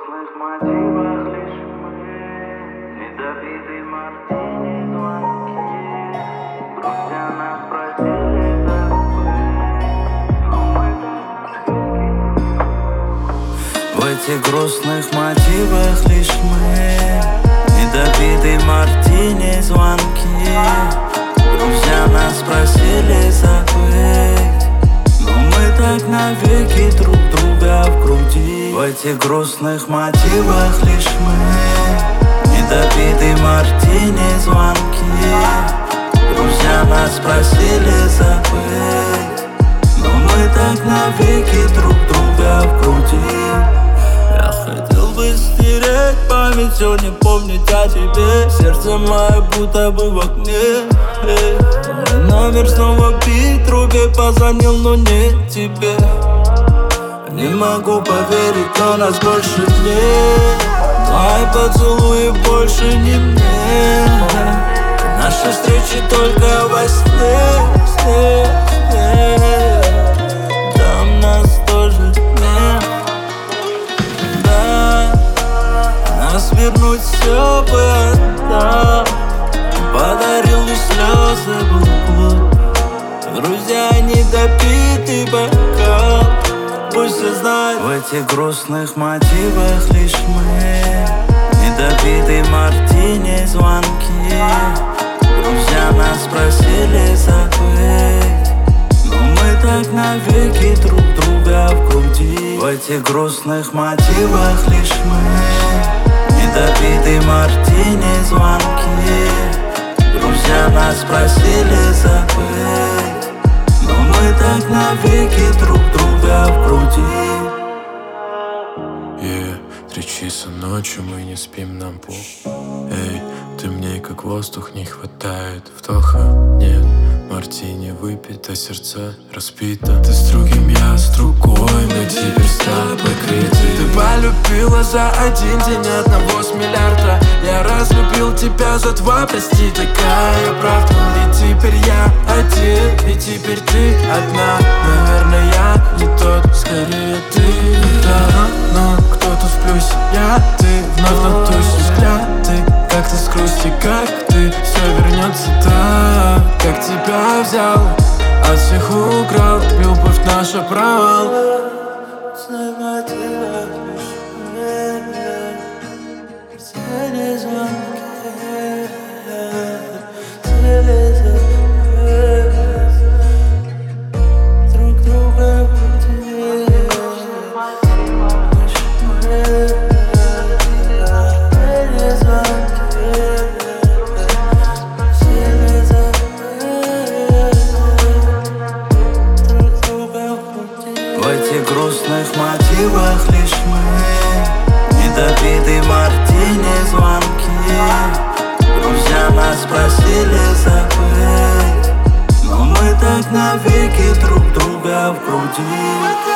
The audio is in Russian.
грустных мотивах лишь мы, недопитый мартини звонки, грустя нас просили забыть, но мы так. В этих грустных мотивах лишь мы, недопитый мартини звонки, друзья нас просили забыть, но мы так навеки друг друга в груди. В этих грустных мотивах лишь мы, недопитый мартини звонки, друзья нас просили забыть, но мы так навеки друг друга в груди. Я хотел бы стереть память, все не помнить о тебе. Сердце мое будто бы в огне. Мой номер снова бит, трубе позвонил, но не тебе. Не могу поверить, но нас больше нет. Твои поцелуи больше не мне. Наши встречи только во сне, сне, сне. Там нас тоже нет. Да, нас вернуть все бы отдал. Подарил лишь слезы, был клуб. Друзья, недопитый бокал. Пусть все знают. В этих грустных мотивах лишь мы, недопитый мартини звонки, друзья нас просили забыть, но мы так навеки друг друга в груди. В этих грустных мотивах лишь мы, недопитый мартини звонки, друзья нас просили забыть, но мы так навеки друг друга в груди. 3 часа ночи, мы не спим, нам пол. Эй, ты мне как воздух, не хватает вдоха. Нет, мартини выпито, сердце распито. Ты с другим, я с другой, мы теперь с тобой кредит. Ты полюбила за один день одного с миллиарда. Я разлюбил тебя за 2, прости, такая правда. И теперь я один, и теперь ты одна. Наверное, я не тот, скорее ты. Да, но кто-то в плюсе, я, ты. Вновь на тусе взгляды, как ты с грусти, как ты. Все вернется так, как тебя взял, от всех украл, любовь наша провал. В этих грустных мотивах лишь мы, недопитый мартини звонки, друзья нас просили забыть, но мы так навеки друг друга в груди.